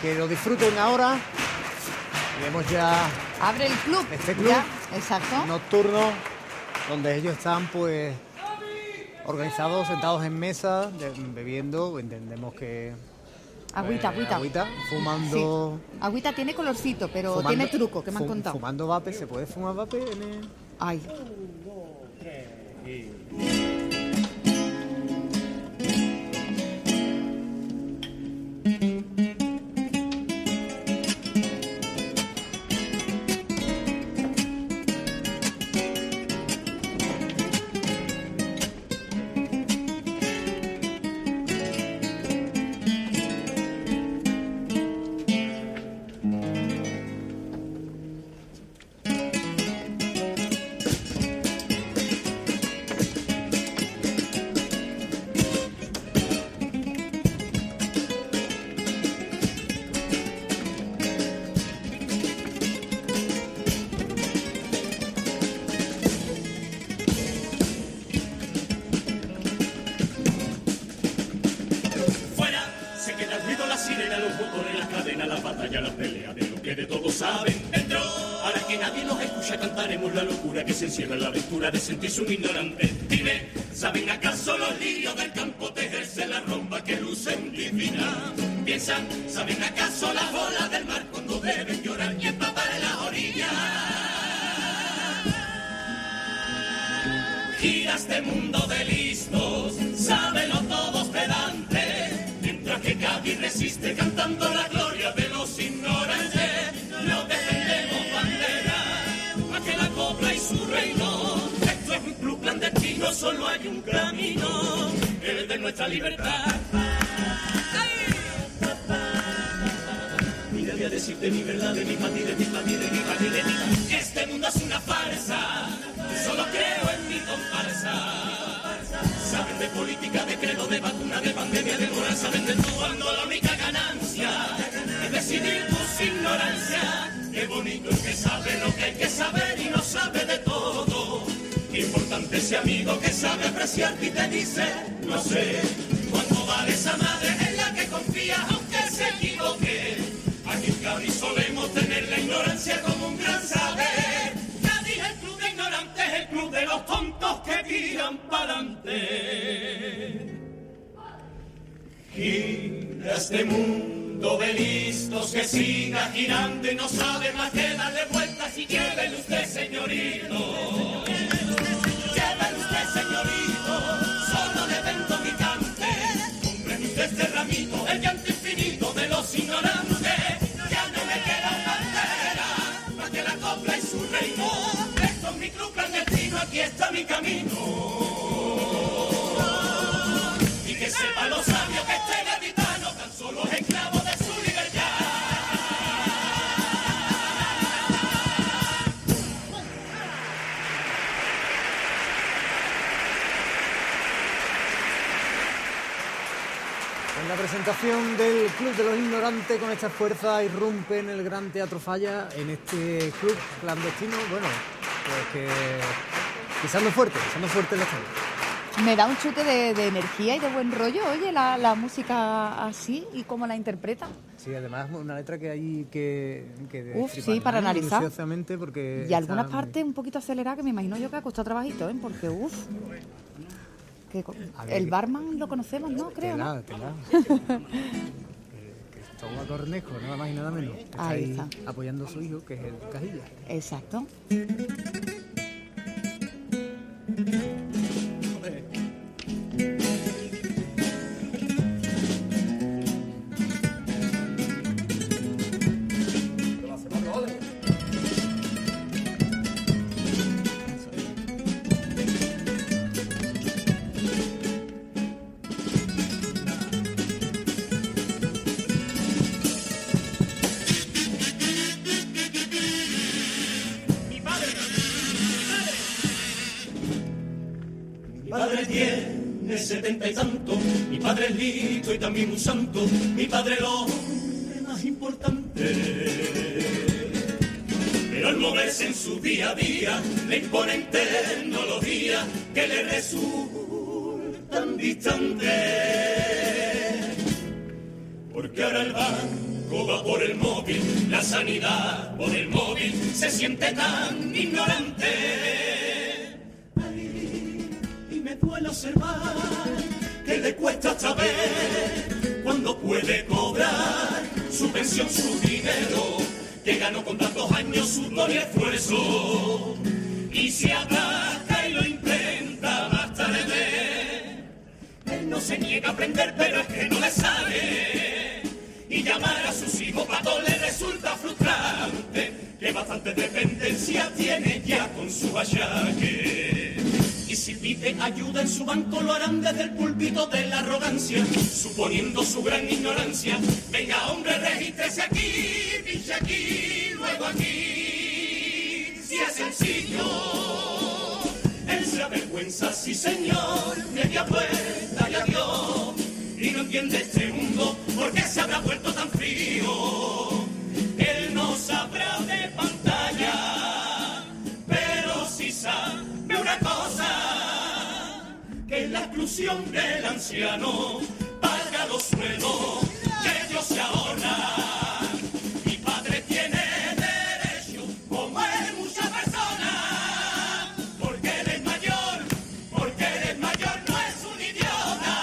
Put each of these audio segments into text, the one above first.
que lo disfruten ahora. Vemos ya... Abre el club. Este club ya, exacto. nocturno, donde ellos están pues organizados, sentados en mesa, bebiendo, entendemos que... Agüita, fumando... Sí. Agüita tiene colorcito, pero tiene truco, que me han contado. Fumando vape, ¿se puede fumar vape en el...? Ay. 1, 2, 3 y... Encierra la aventura de sentirse un ignorante. Dime, ¿saben acaso los lirios del campo tejerse la ropa que lucen divina? Piensan, ¿saben acaso las olas del mar cuando deben llorar y empapar en las orillas? Gira este mundo de listos, sábelo todos pedantes, mientras que Cádiz resiste cantando la gloria de los ignorantes. No defendemos bandera, más que la copla y su reino. Esto es un club clandestino, solo hay un camino, el de nuestra libertad. Mira, voy a decirte mi verdad, de mi patria, de mi patria, de mi patria, de mi patria. Este mundo es una farsa, solo creo en mi comparsa. Saben de política, de credo, de vacuna, de pandemia, de moral, saben de todo, cuando la única ganancia es decidir tus ignorancias. Qué bonito es que sabe lo que hay que saber y no sabe de todo. Qué importante ese amigo que sabe apreciarte y te dice, no sé, cuánto vale esa madre en la que confía aunque se equivoque. Aquí en Cádiz solemos tener la ignorancia como un gran saber. Cádiz, el club de ignorantes, el club de los tontos que tiran para adelante. Gira este mundo de listos que siga girando y no sabe más que darle vueltas. Y llévele usted, señorito, llévele usted, señorito, solo de vento picante. Cómpreme usted este ramito, el llanto infinito de los ignorantes. Ya no me queda bandera, más que la copla y su reino. Esto es mi club clandestino, aquí está mi camino. Y que sepa lo sabio que este gaditano tan solo es esclavo de su libertad. En la presentación del Club de los Ignorantes, con esta fuerza irrumpe en el Gran Teatro Falla, en este club clandestino, bueno, pues que pisando fuerte en la escena. Me da un chute de energía y de buen rollo, oye, la música así y cómo la interpreta. Sí, además una letra que hay que Sí, para analizar. Minuciosamente porque y algunas partes un poquito aceleradas que me imagino yo que ha costado trabajito, ¿eh? Porque, el barman lo conocemos, ¿no? Creo, ¿no? Tela. Cristóbal Cornejo, nada más y nada menos. Está ahí apoyando a su hijo, que es el Cajilla. Exacto. Mi padre tiene 70 y tanto, mi padre es listo y también un santo, mi padre el hombre más importante. Pero al moverse en su día a día, le imponen tecnología que le resultan distantes. Porque ahora el banco escoba por el móvil, la sanidad por el móvil, se siente tan ignorante. Ay, y me duele observar que le cuesta saber cuando puede cobrar su pensión, su dinero, que ganó con tantos años, sudor y esfuerzo, y se ataca y lo intenta más tarde. Él no se niega a aprender, pero es que no le sale, y llamar a sus hijos patos le resulta frustrante, que bastante dependencia tiene ya con su achaque. Y si pide ayuda en su banco lo harán desde el púlpito de la arrogancia, suponiendo su gran ignorancia. Venga hombre, regístrese aquí, dice aquí, luego aquí, si es sencillo. Él se avergüenza, sí señor, media vuelta y adiós, y no entiende este mundo, ¿por qué se habrá vuelto tan frío? Él no sabrá de pantalla, pero sí sabe una cosa, que la exclusión del anciano paga los sueldos que ellos se ahorran. Mi padre tiene derecho, como él muchas personas, porque él es mayor, no es un idiota.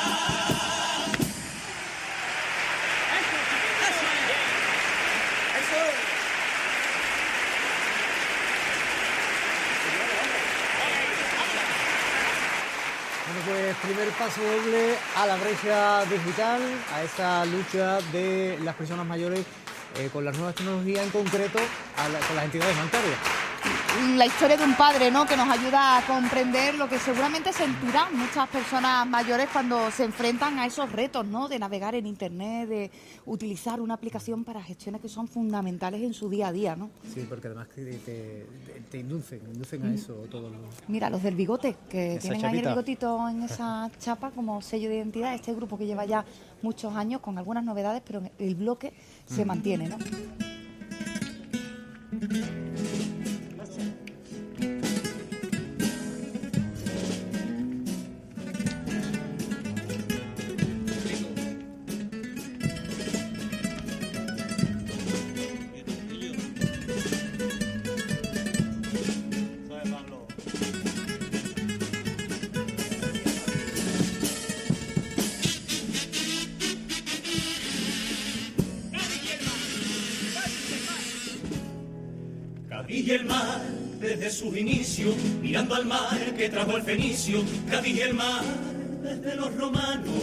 Bueno, pues primer paso doble a la brecha digital, a esa lucha de las personas mayores con las nuevas tecnologías, en concreto con las entidades bancarias. La historia de un padre, ¿no?, que nos ayuda a comprender lo que seguramente sentirán muchas personas mayores cuando se enfrentan a esos retos, ¿no?, de navegar en Internet, de utilizar una aplicación para gestiones que son fundamentales en su día a día, ¿no? Sí, porque además te inducen a eso todos los... Mira, los del bigote, que Esa tienen ahí el chapita. bigotito en esa chapa como sello de identidad. Este grupo que lleva ya muchos años con algunas novedades, pero el bloque se mantiene, ¿no? Cádiz y el mar, desde sus inicios, mirando al mar que trajo el fenicio. Cádiz y el mar, desde los romanos.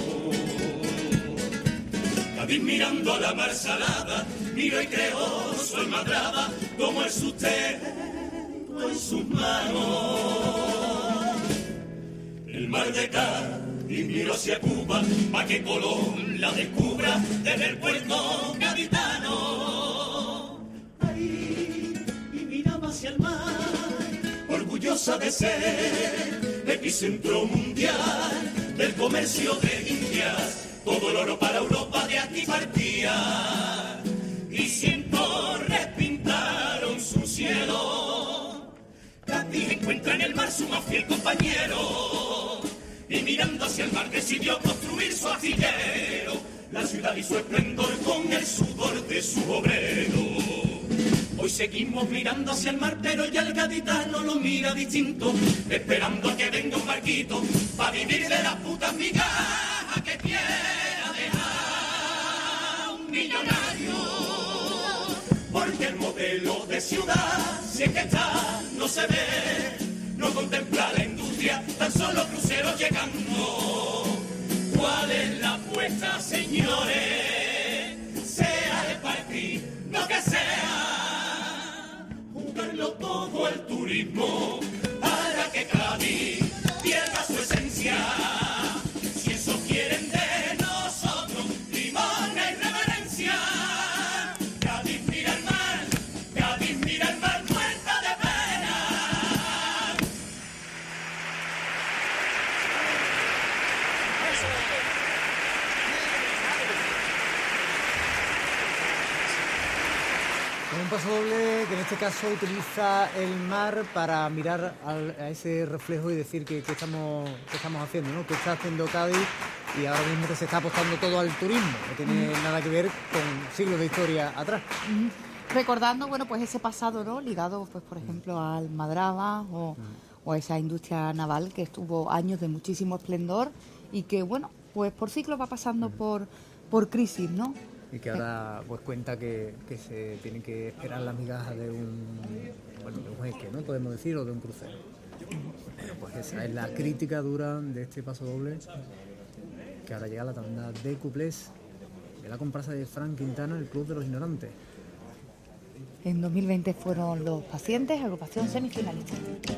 Cádiz mirando a la mar salada, miró y creó su almadraba, como el sustento en sus manos. El mar de Cádiz miró hacia Cuba, pa' que Colón la descubra desde el puerto gaditano. Ahí, y miraba hacia el mar, orgullosa de ser epicentro mundial del comercio de Indias. Todo el oro para Europa de aquí partía, y 100 torres pintaron su cielo. Cádiz encuentra en el mar su más fiel compañero, y mirando hacia el mar decidió construir su astillero, la ciudad y su esplendor con el sudor de su obrero. Hoy seguimos mirando hacia el mar, pero ya el gaditano lo mira distinto, esperando a que venga un barquito para vivir de las putas migajas que quiera dejar un millonario. Porque el modelo de ciudad, si es que está, no se ve, no contempla la industria, tan solo cruceros llegando. ¿Cuál es la apuesta, señores? Sea el partido que sea, jugarlo todo el turismo, hará que Cádiz pierda su esencia. Si eso quieren de nosotros, limona y reverencia. Cádiz mira el mar, muerta de pena. Con un paso doble que en este caso utiliza el mar para mirar a ese reflejo y decir qué estamos haciendo, ¿no? ¿Qué está haciendo Cádiz y ahora mismo que se está apostando todo al turismo, no tiene nada que ver con siglos de historia atrás. Recordando, bueno, pues ese pasado, ¿no? Ligado, pues por ejemplo, al Madraba o a esa industria naval que estuvo años de muchísimo esplendor y que, bueno, pues por ciclos va pasando por crisis, ¿no? Y que ahora pues cuenta que se tiene que esperar las migajas de un jeque, ¿no? Podemos decir, o de un crucero. Bueno, pues esa es la crítica dura de este paso doble, que ahora llega la tanda de cuplés de la comparsa de Fran Quintana, el Club de los Ignorantes. En 2020 fueron Los Pacientes, agrupación semifinalista.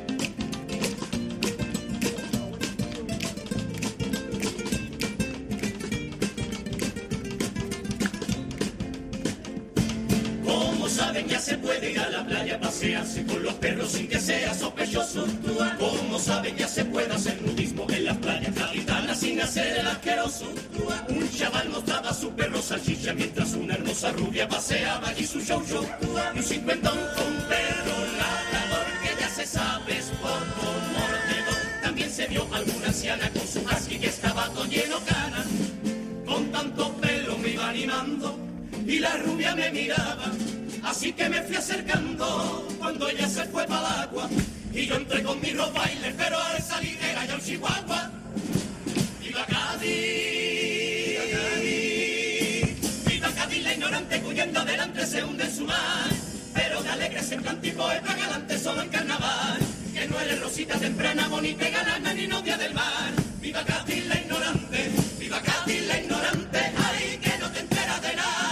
Como saben, ya se puede ir a la playa a pasearse con los perros sin que sea sospechoso. Como saben, ya se puede hacer nudismo en las playas gaditanas sin hacer el asqueroso. Un chaval mostraba su perro salchicha mientras una hermosa rubia paseaba allí su show. Y un cincuentón con perro ladrador que ya se sabe es poco mordedor. También se vio alguna anciana con su husky que estaba todo lleno cana. Con tanto pelo me iba animando y la rubia me miraba, así que me fui acercando cuando ella se fue para el agua y yo entré con mi ropa y le espero a esa ligera y a un chihuahua. ¡Viva Cádiz! ¡Viva Cádiz, la ignorante huyendo adelante se hunde en su mar! Pero de alegre semblante y poeta galante solo en carnaval, que no eres rosita temprana, bonita y galana ni novia del mar. ¡Viva Cádiz, la ignorante! ¡Viva Cádiz, la ignorante! ¡Ay, que no te enteras de nada!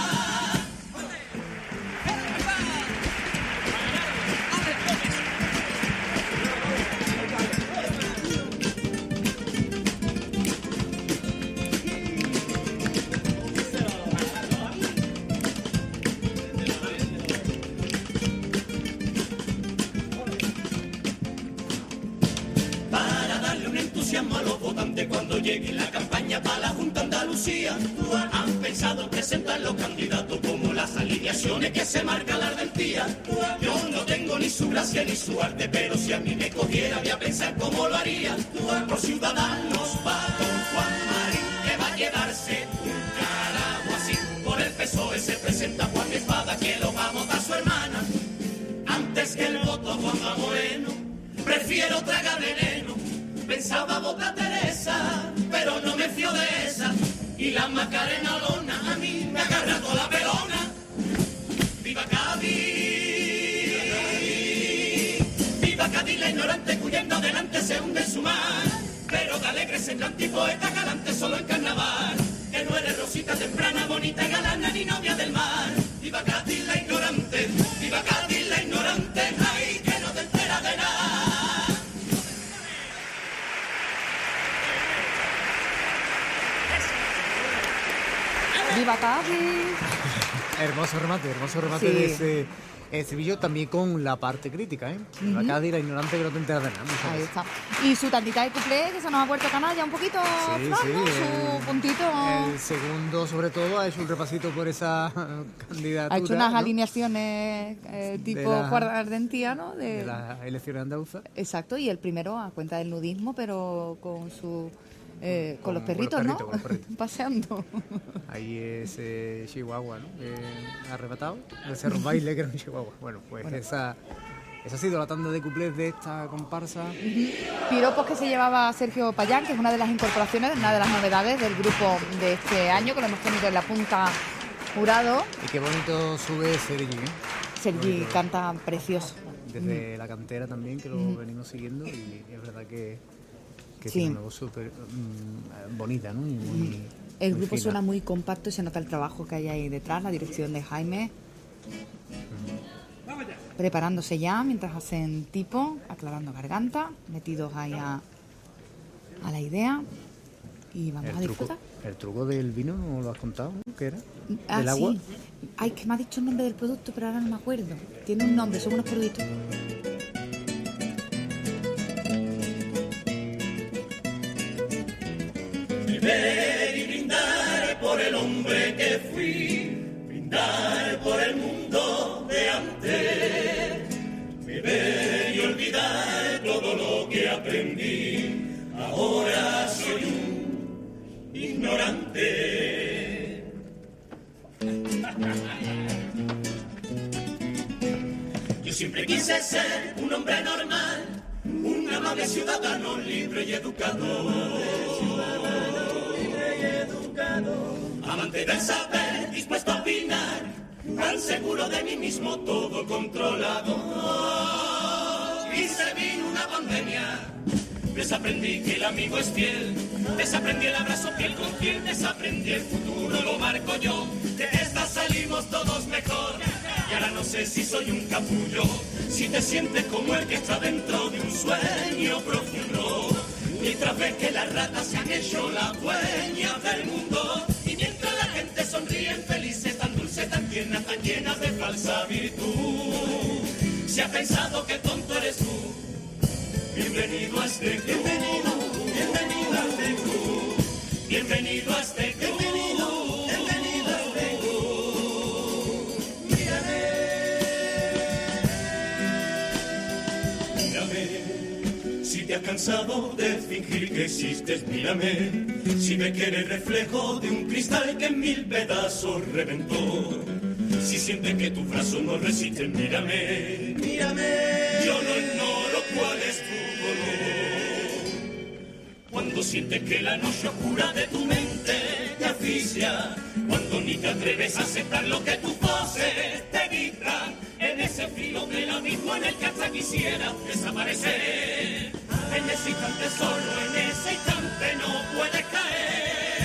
A los votantes cuando llegue la campaña para la Junta Andalucía. Han pensado presentar los candidatos como las alineaciones que se marca la ardentía. Yo no tengo ni su gracia ni su arte, pero si a mí me cogiera voy a pensar cómo lo haría. Por Ciudadanos va con Juan Marín, que va a llevarse un carajo así. Por el PSOE se presenta Juan Espada, que lo va a votar su hermana. Antes que el voto a Juanma Moreno, prefiero tragar veneno. Pensaba votar Teresa, pero no me fío de esa. Y la Macarena Olona a mí me ha agarrado la pelona. ¡Viva Cádiz! ¡Viva Cádiz, la ignorante huyendo adelante se hunde en su mar! Pero de alegre semblante y poeta galante solo en carnaval, que no eres rosita temprana, bonita y galana ni novia del mar. ¡Viva Cádiz, la ignorante! ¡Viva Cádiz, la ignorante! ¡Ay, que no te enteras de nada! ¡Viva Cádiz! Hermoso remate Sí. de ese estribillo, también con la parte crítica, ¿eh? La Cádiz, la ignorante que no te enteras de nada. muchas Ahí veces. está. Y su tantita de cuplé, que se nos ha vuelto canalla un poquito, Sí, Fran, sí, ¿no? Su puntito. El segundo, sobre todo, ha hecho un repasito por esa candidatura. Ha hecho unas ¿no? alineaciones tipo la- ardentía, ¿no? de las elecciones andaluzas. Exacto, y el primero a cuenta del nudismo, pero con su con los perritos, con ¿no? los perritos. Paseando. Ahí ese chihuahua, ¿no? Arrebatado, ese baile que era un chihuahua. Bueno, pues esa ha sido la tanda de cuplés de esta comparsa. Piropos que se llevaba Sergio Payán, que es una de las incorporaciones, una de las novedades del grupo de este año, que lo hemos tenido en la punta jurado. Y qué bonito sube Sergi, ¿eh? Sergi Bonito. canta precioso. Desde la cantera también, que lo venimos siguiendo, y es verdad que Sí. tiene una voz súper bonita, ¿no? Y muy, El muy grupo fina. suena muy compacto y se nota el trabajo que hay ahí detrás, la dirección de Jaime. Preparándose ya mientras hacen tipo, aclarando garganta, metidos ahí a la idea. Y vamos a disfrutar. El truco del vino no lo has contado, ¿no? ¿Qué era? Ah, ¿Del agua? sí. Ay, que me ha dicho el nombre del producto, pero ahora no me acuerdo. Tiene un nombre, son unos productos. Beber y brindar por el hombre que fui, brindar por el mundo de antes, beber y olvidar todo lo que aprendí. Ahora soy un ignorante. Yo siempre quise ser un hombre normal, un amable ciudadano libre y educado. Amante del saber, dispuesto a opinar, tan seguro de mí mismo, todo controlado. Y se vino una pandemia, desaprendí que el amigo es fiel, desaprendí el abrazo piel con piel, desaprendí el futuro, lo marco yo, de esta salimos todos mejor. Y ahora no sé si soy un capullo, si te sientes como el que está dentro de un sueño profundo, mientras ves que las ratas se han hecho la dueña del mundo, y mientras la gente sonríe felices, tan dulce, tan tierna, tan llena de falsa virtud. Si has pensado que tonto eres tú, bienvenido a este club, bienvenido a este club, bienvenido a este club, bienvenido a este club. Mírame, si te has cansado de fingir que existes, mírame, si ves que eres reflejo de un cristal que en 1000 pedazos reventó. Si sientes que tus brazos no resisten, mírame, mírame. Yo no ignoro cuál es tu dolor. Cuando sientes que la noche oscura de tu mente te asfixia, cuando ni te atreves a aceptar lo que tus voces te dictan, en ese filo del abismo en el que hasta quisieras desaparecer. En ese instante, solo en ese instante no puedes caer.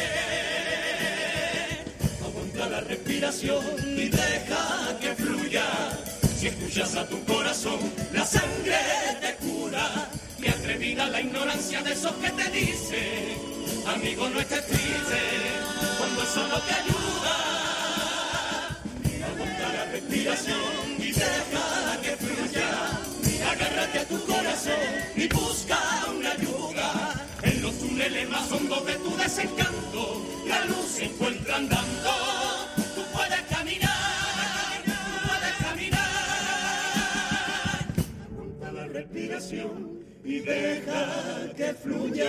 La respiración y deja que fluya. Si escuchas a tu corazón, la sangre te cura. Y atrevida la ignorancia de esos que te dicen, amigo, no estés triste, cuando eso no te ayuda. Aguanta la respiración y deja que fluya. Agárrate a tu corazón y busca una ayuda. En los túneles más hondos de tu desencanto, la luz se encuentra andando. Tú puedes caminar, tú puedes caminar. Aguanta la respiración y deja que fluya.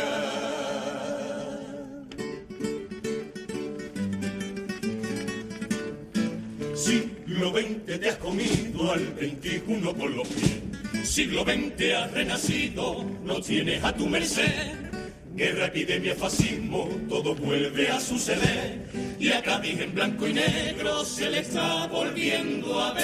Siglo XX te has comido al XXI con los pies. Siglo XX has renacido, no tienes a tu merced. Guerra, epidemia, fascismo, todo vuelve a suceder. Y a Cádiz en blanco y negro se le está volviendo a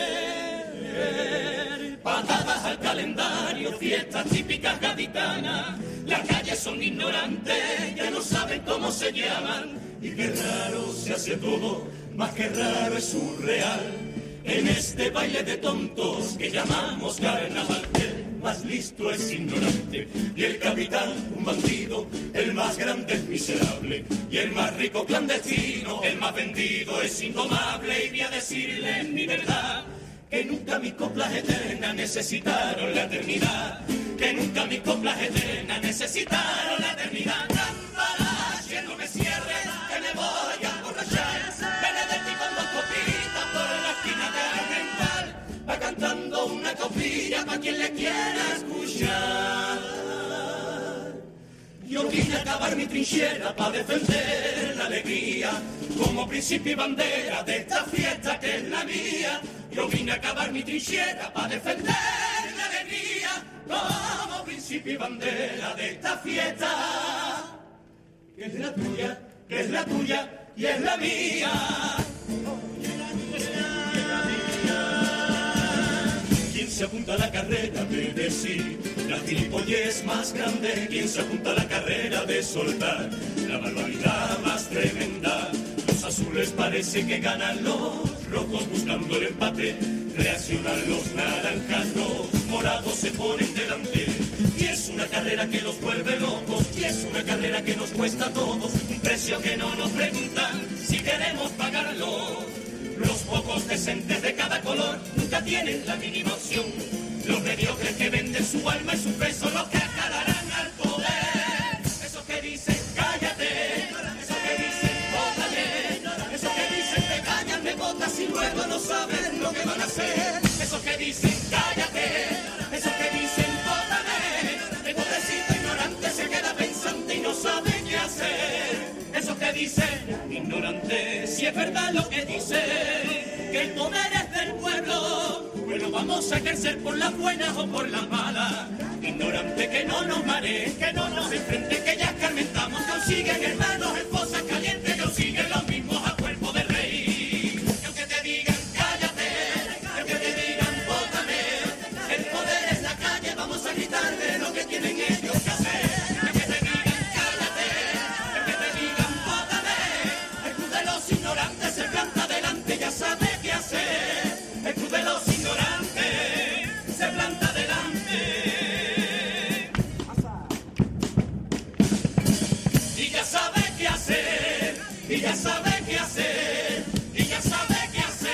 ver. Patadas al calendario, fiestas típicas gaditanas. Las calles son ignorantes, ya no saben cómo se llaman. Y qué raro se hace todo, más que raro es surreal. En este baile de tontos que llamamos carnaval, el más listo es ignorante y el capitán un bandido, el más grande es miserable y el más rico clandestino, el más vendido es indomable. Y voy a decirle mi verdad, que nunca mis coplas eternas necesitaron la eternidad, que nunca mis coplas eternas necesitaron la eternidad. Cambalache, no me cierres, que me voy a emborrachar. Benedetti con 2 copitas por la esquina de Armental, va cantando una copilla pa' quien le quiera escuchar. Yo vine a cavar mi trinchera pa' defender la alegría, como principio y bandera de esta fiesta que es la mía. Yo vine a cavar mi trinchera pa' defender la alegría, como principio y bandera de esta fiesta que es la tuya, que es la tuya y es la mía. ¿Quién se apunta a la carrera de decir la gilipollez más grande? ¿Quién se apunta a la carrera de soltar la barbaridad más tremenda? Los azules parece que ganan, los rojos buscando el empate, reaccionan los naranjas, los morados se ponen delante. Y es una carrera que los vuelve locos, y es una carrera que nos cuesta a todos un precio que no nos preguntan si queremos pagarlo. Los pocos decentes de cada color nunca tienen la mínima opción. Los mediocres que venden su alma y su peso, los que jalarán al poder. Esos que dicen cállate, esos que dicen bótale, esos que dicen te callan, me botas y luego no saben lo que van a hacer. Esos que dicen cállate, esos que dicen bótale, el pobrecito ignorante se queda pensante y no sabe qué hacer. Esos es verdad lo que dice, que el poder es del pueblo, bueno, vamos a ejercer por las buenas o por las malas. Ignorante que no nos mareen, que no nos enfrenten, que ya escarmentamos, consiguen hermanos, esposas calientes, consiguen los mismos a cuerpo de rey. Y aunque te digan cállate, y aunque te digan bótame, el poder es la calle, vamos a gritarle lo que tienen ellos que hacer. Y aunque te digan cállate, y aunque te digan bótame, el club de los ignorantes se planta delante, ya sabe qué hacer. El club de los ignorantes se planta delante. Y ya sabe qué hacer, y ya sabe qué hacer, y ya sabe qué hacer.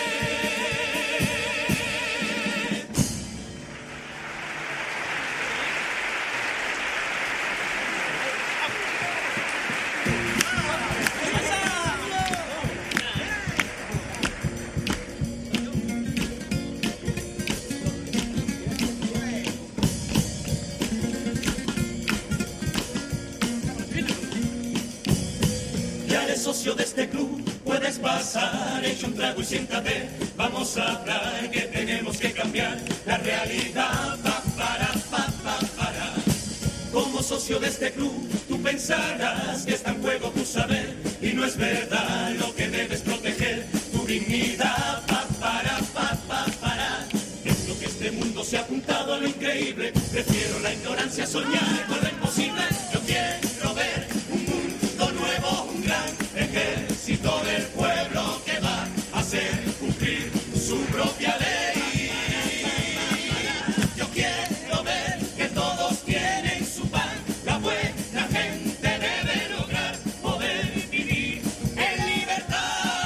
Ya eres socio de este club, puedes pasar, echa un trago y siéntate. Vamos a hablar que tenemos que cambiar la realidad. Para. Como socio de este club, tú pensarás que está en juego tu saber y no es verdad lo que debes proteger, tu dignidad. Para. Es lo que este mundo se ha apuntado a lo increíble. Prefiero la ignorancia, soñar con lo imposible. Yo quiero ver un mundo nuevo, un gran ejército del pueblo que va a hacer cumplir su propia ley. Yo quiero ver que todos tienen su pan, la buena gente debe lograr poder vivir en libertad.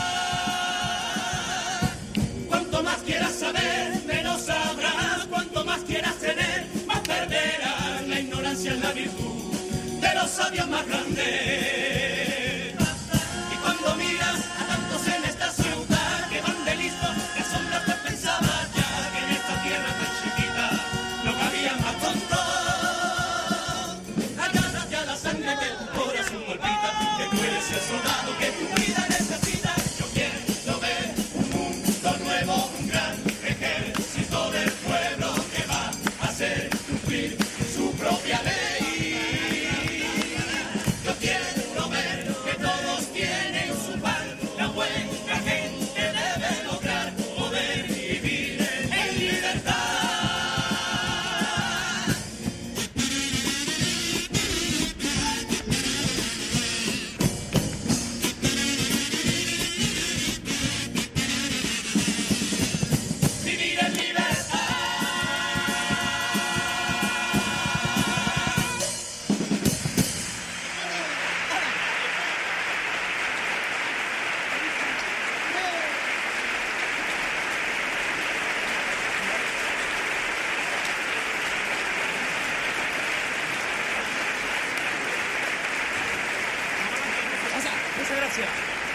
Cuanto más quieras saber, menos sabrás. Cuanto más quieras tener, más perderás. La ignorancia es la virtud de los sabios más grandes. Y cuando miras a tantos en esta ciudad que van de listos, te asombras, te pensabas ya que en esta tierra tan chiquita no cabían más tontos. Agarras ya la sangre que tu corazón palpita, que tú eres el soldado que tu vida necesita. Yo quiero ver un mundo nuevo, un gran ejército del pueblo que va a hacer cumplir su propia ley. Yo quiero ver que todos tienen su pan, la buena gente debe lograr poder vivir en libertad. Vivir en libertad. Muchas gracias.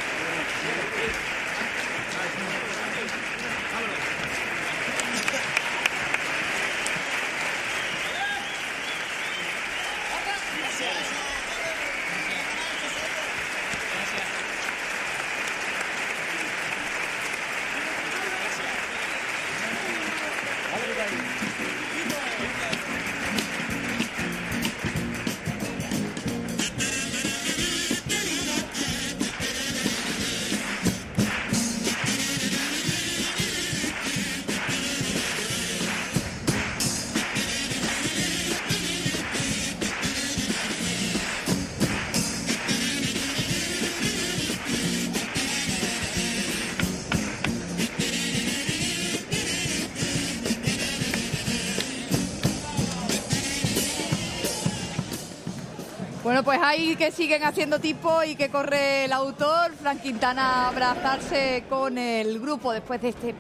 Bueno, pues hay que siguen haciendo tipo y que corre el autor, Fran Quintana, a abrazarse con el grupo después de este